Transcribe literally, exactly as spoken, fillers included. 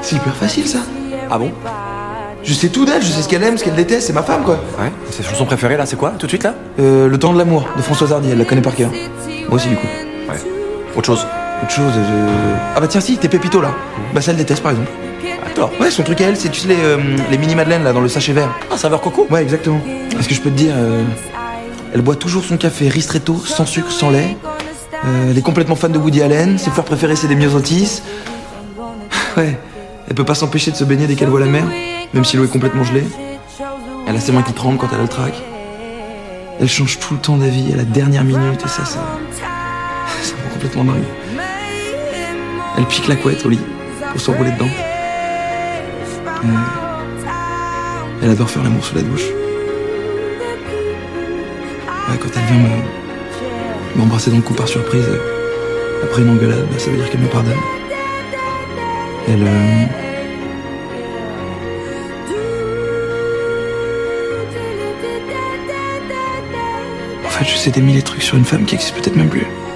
C'est hyper facile ça. Ah bon? Je sais tout d'elle, je sais ce qu'elle aime, ce qu'elle déteste, c'est ma femme quoi. Ouais. Sa chanson préférée là, c'est quoi, tout de suite là? Euh, Le temps de l'amour de Françoise Hardy, elle la connaît par cœur. Moi aussi du coup. Ouais. Autre chose? Autre chose, euh... ah bah tiens si, t'es Pépito là. Bah ça elle déteste par exemple. Attends. Ouais, son truc à elle, c'est tu sais les, euh, les mini madeleines là dans le sachet vert. Ah, saveur coco? Ouais, exactement. Est-ce que je peux te dire, euh, elle boit toujours son café ristretto, sans sucre, sans lait. Euh, elle est complètement fan de Woody Allen. Ses fleurs préférées, c'est des myosotis. Ouais, elle peut pas s'empêcher de se baigner dès qu'elle voit la mer, même si l'eau est complètement gelée. Elle a ses mains qui tremblent quand elle a le trac. Elle change tout le temps d'avis à la dernière minute et ça, ça, ça me rend complètement dingue. Elle pique la couette au lit pour s'enrouler dedans. Euh, elle adore faire l'amour sous la douche. Ouais, quand elle vient me, m'embrasser dans le cou par surprise, euh, après une engueulade, bah, ça veut dire qu'elle me pardonne. Elle... Euh... En fait, je sais des milliers de trucs sur une femme qui existe peut-être même plus.